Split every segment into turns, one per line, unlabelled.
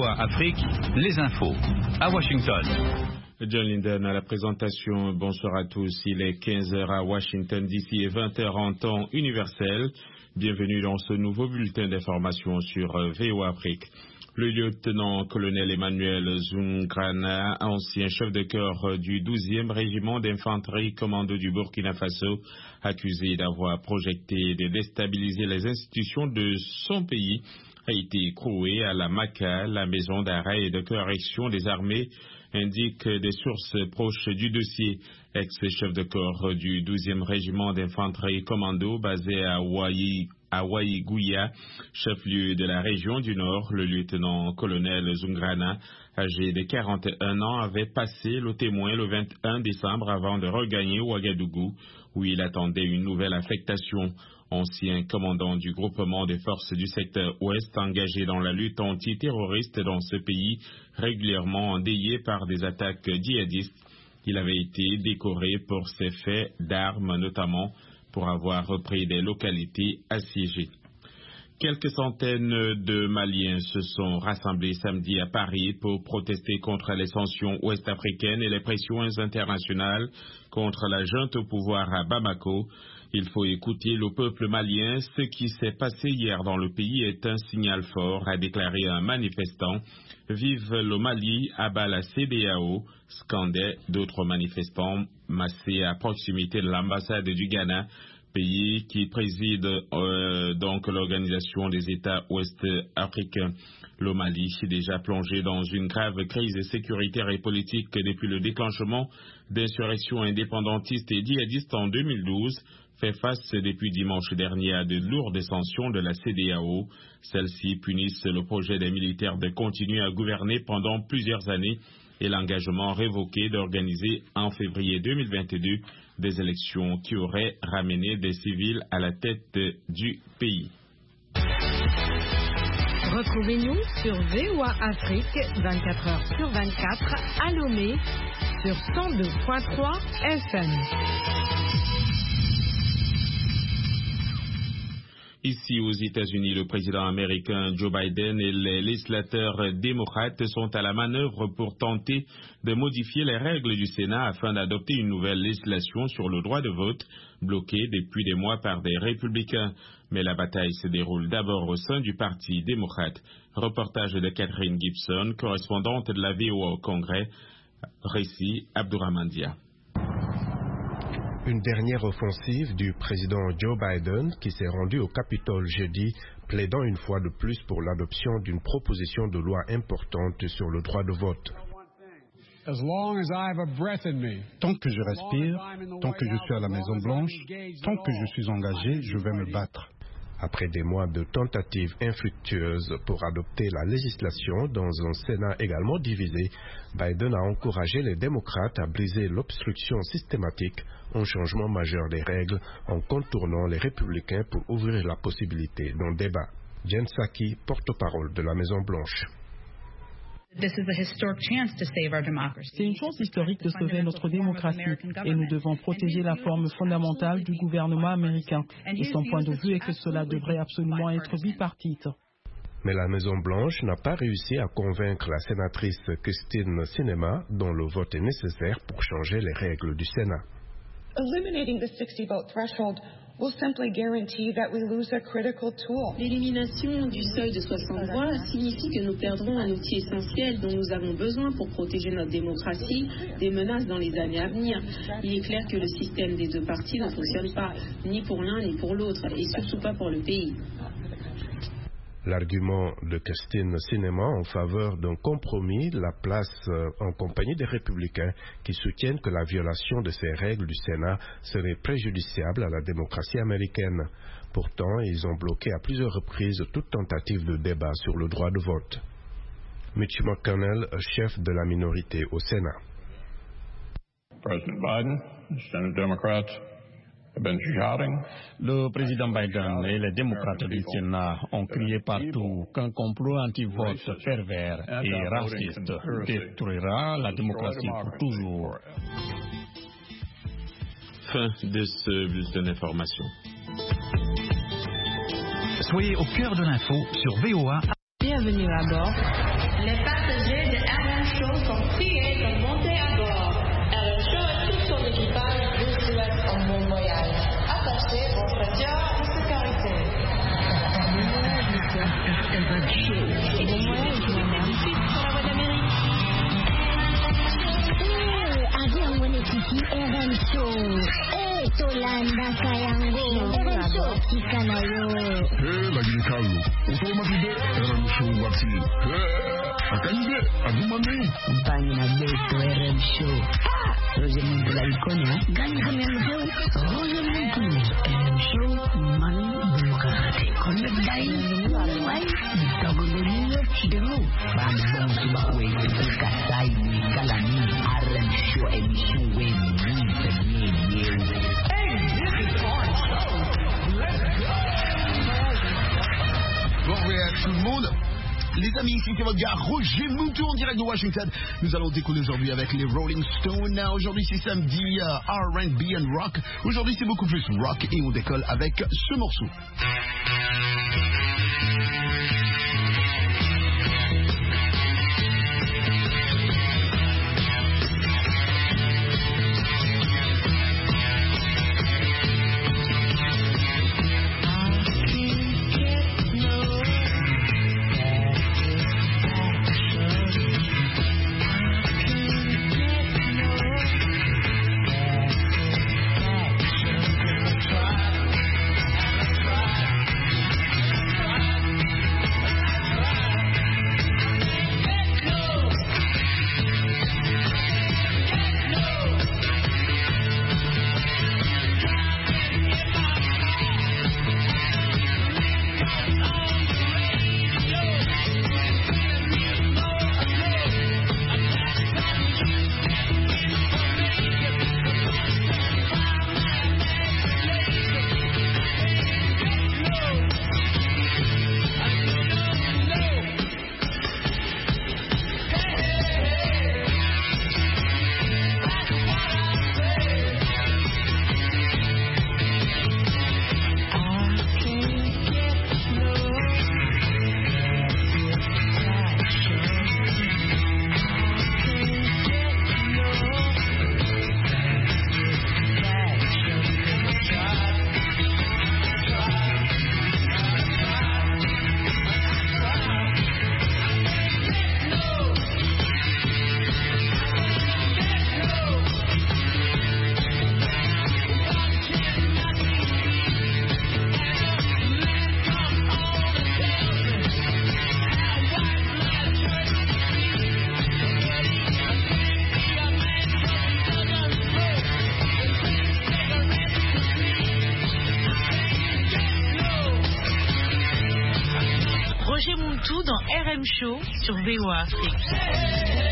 VOA Afrique, les infos. À Washington.
John Linden à la présentation. Bonsoir à tous. Il est 15h à Washington DC et 20h en temps universel. Bienvenue dans ce nouveau bulletin d'information sur VOA Afrique. Le lieutenant-colonel Emmanuel Zungrana, ancien chef de corps du 12e régiment d'infanterie commando du Burkina Faso, accusé d'avoir projecté et de déstabiliser les institutions de son pays, a été écroué à la MACA, la maison d'arrêt et de correction des armées, indiquent des sources proches du dossier. Ex-chef de corps du 12e régiment d'infanterie commando basé à Waïgouya, chef-lieu de la région du Nord, le lieutenant-colonel Zungrana, âgé de 41 ans, avait passé le témoin le 21 décembre avant de regagner Ouagadougou, où il attendait une nouvelle affectation. Ancien commandant du groupement des forces du secteur ouest engagé dans la lutte antiterroriste dans ce pays, régulièrement endeuillé par des attaques djihadistes, il avait été décoré pour ses faits d'armes, notamment pour avoir repris des localités assiégées. Quelques centaines de Maliens se sont rassemblés samedi à Paris pour protester contre les sanctions ouest-africaines et les pressions internationales contre la junte au pouvoir à Bamako. Il faut écouter le peuple malien. Ce qui s'est passé hier dans le pays est un signal fort, a déclaré un manifestant. Vive le Mali, abat la CEDEAO, scandaient d'autres manifestants massés à proximité de l'ambassade du Ghana, pays qui préside donc l'Organisation des États ouest-africains. Le Mali, déjà plongé dans une grave crise sécuritaire et politique depuis le déclenchement d'insurrections indépendantistes et djihadistes en 2012, fait face depuis dimanche dernier à de lourdes sanctions de la CEDEAO. Celles-ci punissent le projet des militaires de continuer à gouverner pendant plusieurs années et l'engagement révoqué d'organiser en février 2022 des élections qui auraient ramené des civils à la tête du pays.
Retrouvez-nous sur VOA Afrique 24h sur 24 à Lomé sur 102.3 FM.
Ici aux États-Unis, le président américain Joe Biden et les législateurs démocrates sont à la manœuvre pour tenter de modifier les règles du Sénat afin d'adopter une nouvelle législation sur le droit de vote, bloquée depuis des mois par des républicains. Mais la bataille se déroule d'abord au sein du Parti démocrate. Reportage de Catherine Gibson, correspondante de la VOA au Congrès. Récit Abdouramandia.
Une dernière offensive du président Joe Biden qui s'est rendu au Capitole jeudi, plaidant une fois de plus pour l'adoption d'une proposition de loi importante sur le droit de vote.
Tant que je respire, tant que je suis à la Maison-Blanche, tant que je suis engagé, je vais me battre.
Après des mois de tentatives infructueuses pour adopter la législation dans un Sénat également divisé, Biden a encouragé les démocrates à briser l'obstruction systématique, un changement majeur des règles, en contournant les républicains pour ouvrir la possibilité d'un débat. Jen Psaki, porte-parole de la Maison-Blanche.
C'est une chance historique de sauver notre démocratie et nous devons protéger la forme fondamentale du gouvernement américain. Et son point de vue est que cela devrait absolument être bipartite.
Mais la Maison-Blanche n'a pas réussi à convaincre la sénatrice Christine Sinema, dont le vote est nécessaire pour changer les règles du Sénat.
Eliminating the 60-vote threshold will simply guarantee that we lose a critical tool.
L'élimination du seuil de 60 voix signifie que nous perdrons un outil essentiel dont nous avons besoin pour protéger notre démocratie des menaces dans les années à venir. Il est clair que le système des deux partis ne fonctionne pas, ni pour l'un ni pour l'autre, et surtout pas pour le pays.
L'argument de Christine Sinema en faveur d'un compromis la place en compagnie des républicains qui soutiennent que la violation de ces règles du Sénat serait préjudiciable à la démocratie américaine. Pourtant, ils ont bloqué à plusieurs reprises toute tentative de débat sur le droit de vote. Mitch McConnell, chef de la minorité au Sénat.
President Biden, Senate Democrats,
le président Biden et les démocrates du Sénat ont crié partout qu'un complot anti-vote pervers et raciste détruira la démocratie pour toujours.
Fin de ce bulletin d'information.
Soyez au cœur de l'info sur VOA.
Bienvenue à bord.
Les passagers de RM Show sont priés de monter à bord. RM Show et tout son équipage vous souhaitent un bon voyage. Attachez vos ceintures de sécurité.
RM Show. Bon voyage, madame. Suite sur la voie d'Amérique.
Avion Monetiki RM Show. Tolanda Kayango. RM Show. Kikanayo.
Lagi Carlo. Automatique RM Show Wati. Akande, Adumane.
Compagnie Beto RM Show. Roger Montula Iconia.
Gani RM Show.
Roger Montula. RM Show. Manu Demokrate. Connect Dai. Wai. Tagolino Chidero. Bambang Subakwe. Kasai. Kalani. RM Show. Émission Wayne.
Bon voyage tout le monde. Les amis, ici c'est votre gars Roger Moutou en direct de Washington. Nous allons décoller aujourd'hui avec les Rolling Stones. Aujourd'hui c'est samedi R&B and rock. Aujourd'hui c'est beaucoup plus rock et on décolle avec ce morceau.
Dans RM Show sur VOA Afrique.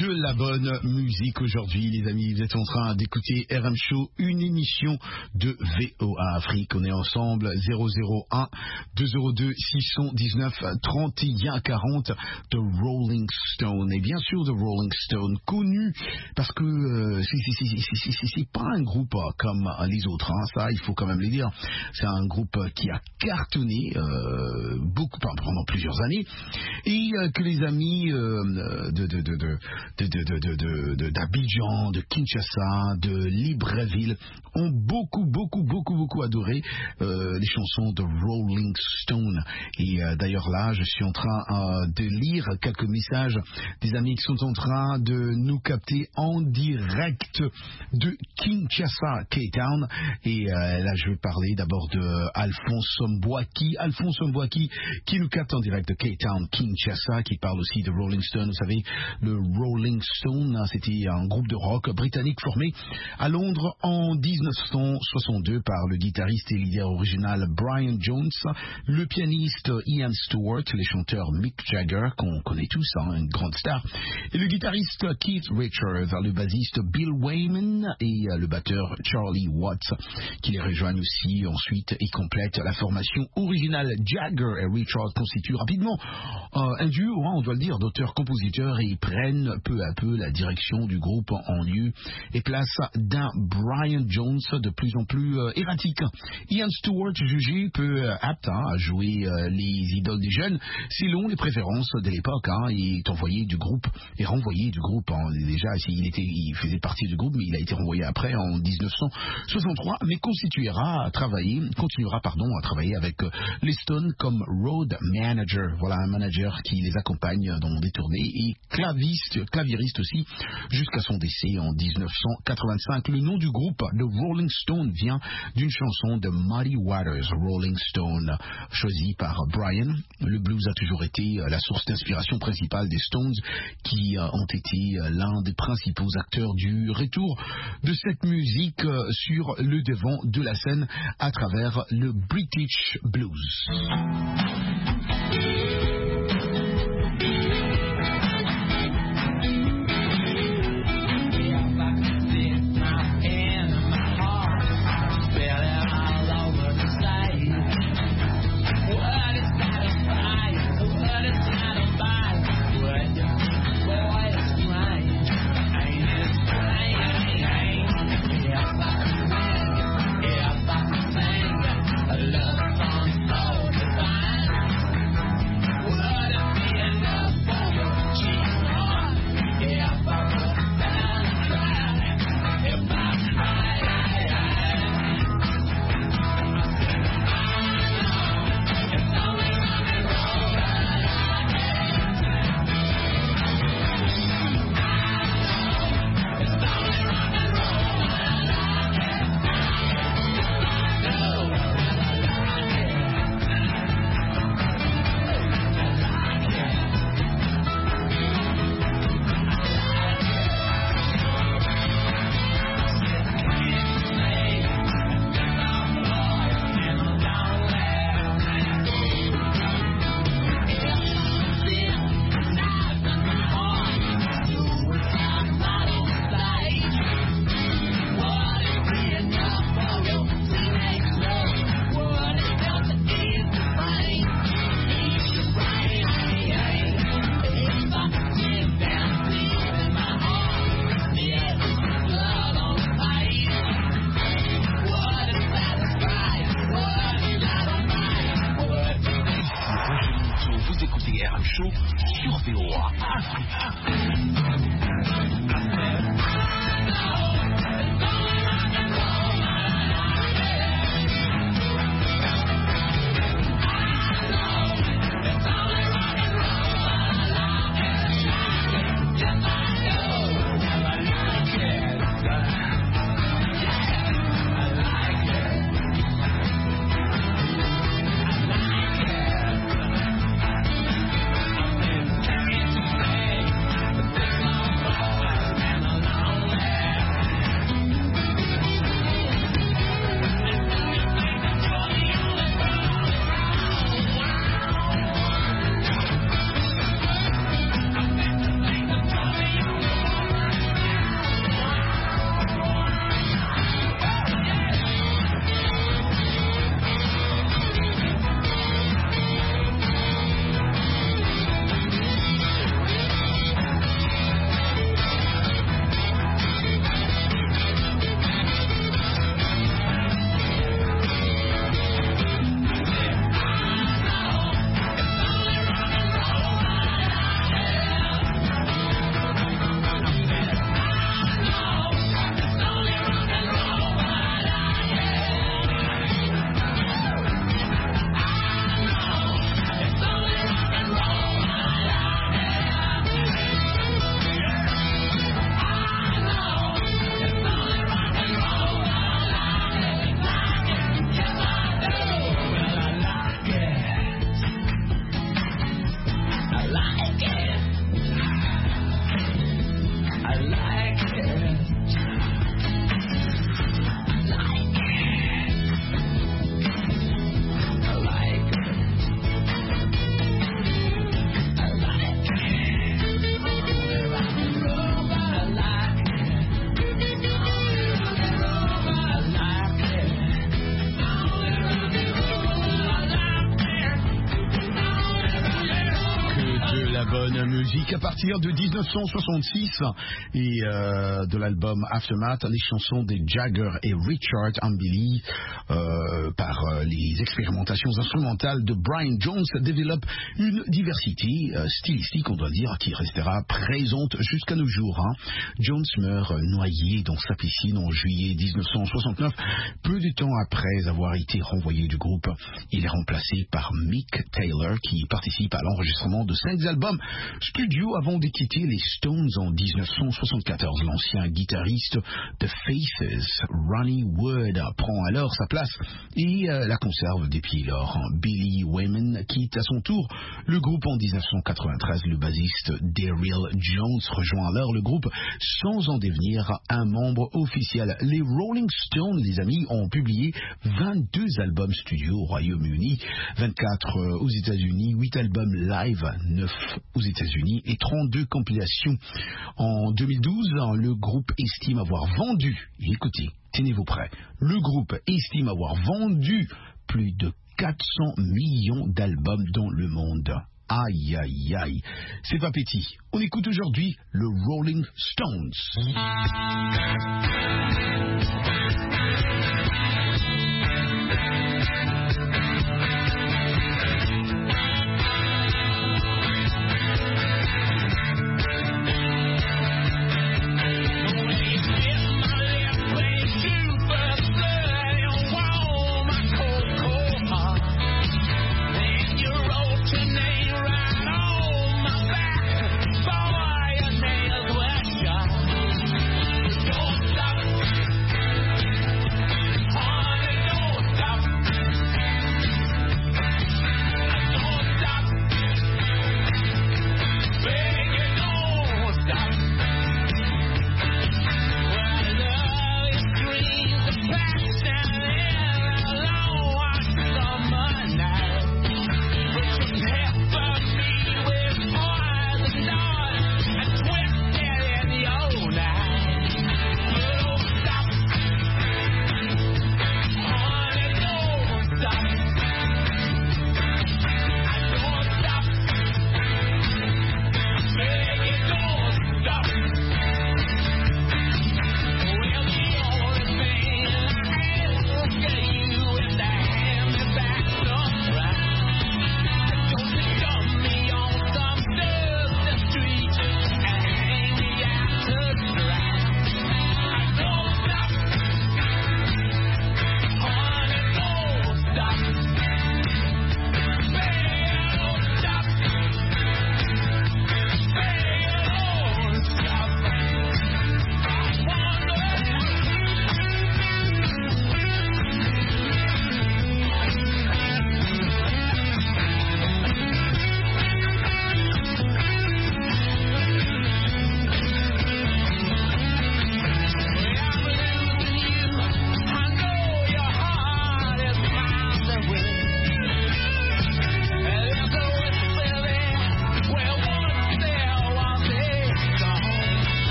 de la bonne musique aujourd'hui, les amis. Vous êtes en train d'écouter RM Show, une émission de VOA Afrique. On est ensemble 001 202 619 31 40 de Rolling Stone. Et bien sûr, de Rolling Stone, connu parce que c'est pas un groupe comme les autres. Hein. Ça, il faut quand même le dire. C'est un groupe qui a cartonné beaucoup pendant plusieurs années et que les amis d'Abidjan, de Kinshasa, de Libreville ont beaucoup adoré les chansons de Rolling Stone. Et d'ailleurs là, je suis en train de lire quelques messages des amis qui sont en train de nous capter en direct de Kinshasa, Cape Town. Et là, je vais parler d'abord de Alphonse Mbouaki qui nous capte en direct de Cape Town, Kinshasa, qui parle aussi de Rolling Stone. Vous savez, le Rolling Stone, c'était un groupe de rock britannique formé à Londres en 1962 par le guitariste et leader original Brian Jones, le pianiste Ian Stewart, les chanteurs Mick Jagger, qu'on connaît tous, hein, une grande star, et le guitariste Keith Richards, le bassiste Bill Wyman et le batteur Charlie Watts, qui les rejoignent aussi ensuite et complètent la formation originale. Jagger et Richards constituent rapidement un duo, hein, on doit le dire, d'auteurs-compositeurs, et ils prennent peu à peu la direction du groupe en lieu et place d'un Brian Jones de plus en plus erratique. Ian Stewart, jugé peu apte à jouer les idoles des jeunes, selon les préférences de l'époque, hein, est envoyé du groupe et renvoyé du groupe. Hein. Déjà, il faisait partie du groupe, mais il a été renvoyé après en 1963, mais continuera à travailler avec les Stones comme road manager. Voilà, un manager qui les accompagne dans des tournées et clavieriste aussi jusqu'à son décès en 1985. Le nom du groupe, The Rolling Stone, vient d'une chanson de Muddy Waters, Rolling Stone, choisie par Brian. Le blues a toujours été la source d'inspiration principale des Stones, qui ont été l'un des principaux acteurs du retour de cette musique sur le devant de la scène à travers le British Blues. la bonne musique à partir de 1966 et de l'album Aftermath, les chansons des Jagger et Richard Ambili par les expérimentations instrumentales de Brian Jones développent une diversité stylistique, on doit dire, qui restera présente jusqu'à nos jours. Jones meurt noyé dans sa piscine en juillet 1969, peu de temps après avoir été renvoyé du groupe. Il est remplacé par Mick Taylor qui participe à l'enregistrement de 5 albums studio avant de quitter les Stones en 1974. L'ancien guitariste de Faces, Ronnie Wood, prend alors sa place et la conserve depuis lors. Billy Wayman quitte à son tour le groupe en 1993. Le bassiste Daryl Jones rejoint alors le groupe sans en devenir un membre officiel. Les Rolling Stones, les amis, ont publié 22 albums studio au Royaume-Uni, 24 aux États-Unis, 8 albums live, 9 aux États-Unis et 32 compilations. En 2012, le groupe estime avoir vendu, écoutez, tenez-vous prêts, le groupe estime avoir vendu plus de 400 millions d'albums dans le monde. Aïe, aïe, aïe. C'est pas petit. On écoute aujourd'hui le Rolling Stones.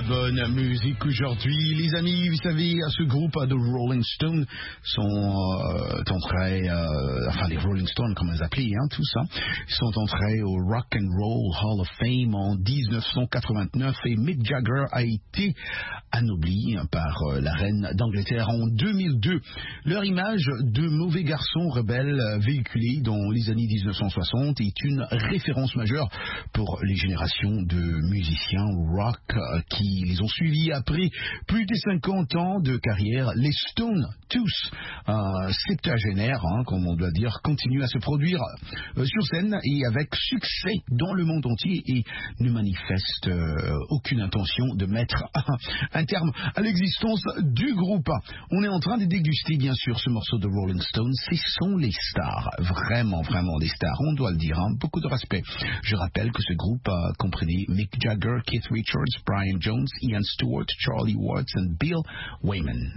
bonne musique aujourd'hui. Les amis, vous savez, ce groupe de Rolling Stones sont entrés, les Rolling Stones, comme on les appelait, tout ça, sont entrés au Rock and Roll Hall of Fame en 1989 et Mick Jagger a été anobli par la reine d'Angleterre en 2002. Leur image de mauvais garçon rebelle véhiculé dans les années 1960 est une référence majeure pour les générations de musiciens rock qui les ont suivis après plus de 50 ans de carrière. Les Stones, tous septuagénaires, comme on doit dire, continuent à se produire sur scène et avec succès dans le monde entier et ne manifestent aucune intention de mettre un terme à l'existence du groupe. On est en train de déguster bien sûr ce morceau de Rolling Stones. Ce sont les stars, vraiment des stars, on doit le dire, beaucoup de respect. Je rappelle que ce groupe comprenait Mick Jagger, Keith Richards, Brian Jones, Ian Stewart, Charlie Watts et Bill Wyman.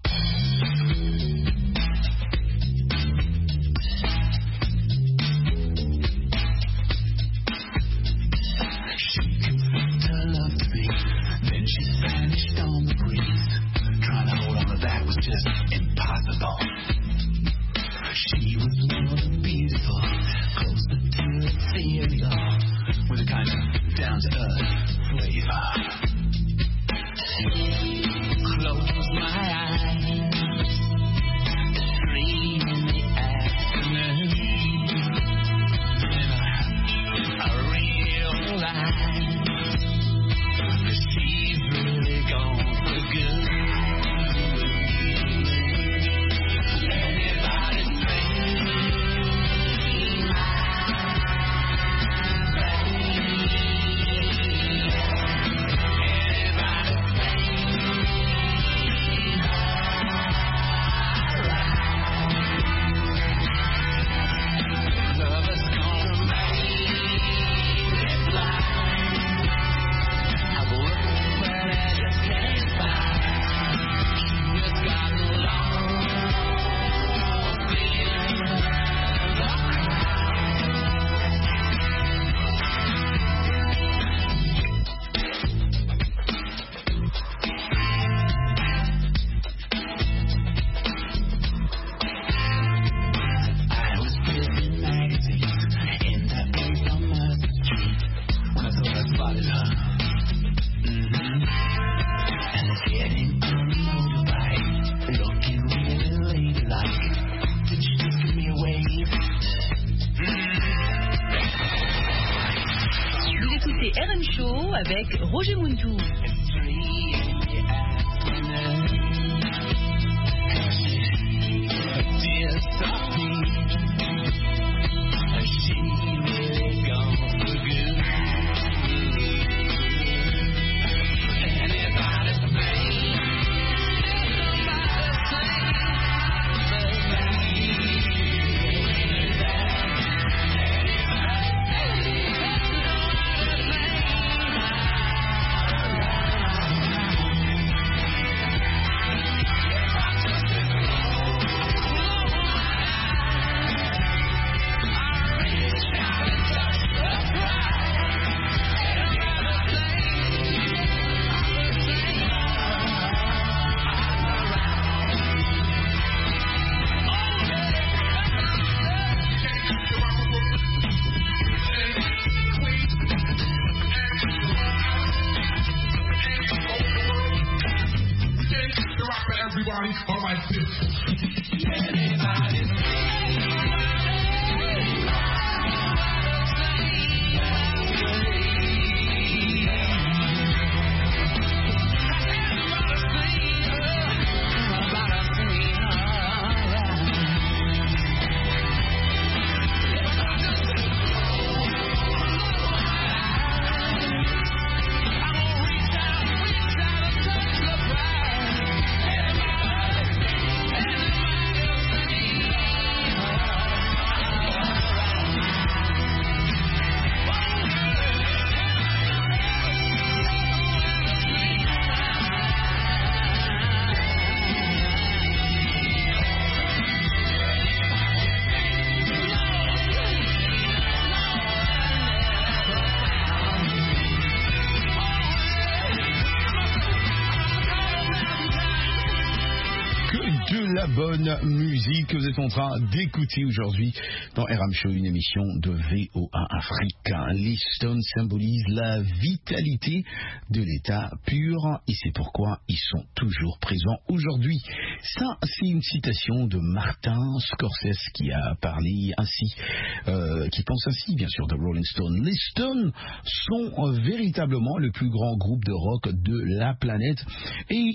Just impossible. She was more beautiful, closer to ethereal, with a kind of down-to-earth flavor. Close my eyes, dream in the afternoon, and I realize that she's really gone for good.
Avec Roger Muntou.
de la bonne musique que vous êtes en train d'écouter aujourd'hui dans RM Show, une émission de VOA Afrique. Les Stones symbolisent la vitalité de l'état pur et c'est pourquoi ils sont toujours présents aujourd'hui. Ça, c'est une citation de Martin Scorsese qui a parlé ainsi, qui pense ainsi, bien sûr, de Rolling Stone. Les Stones sont véritablement le plus grand groupe de rock de la planète et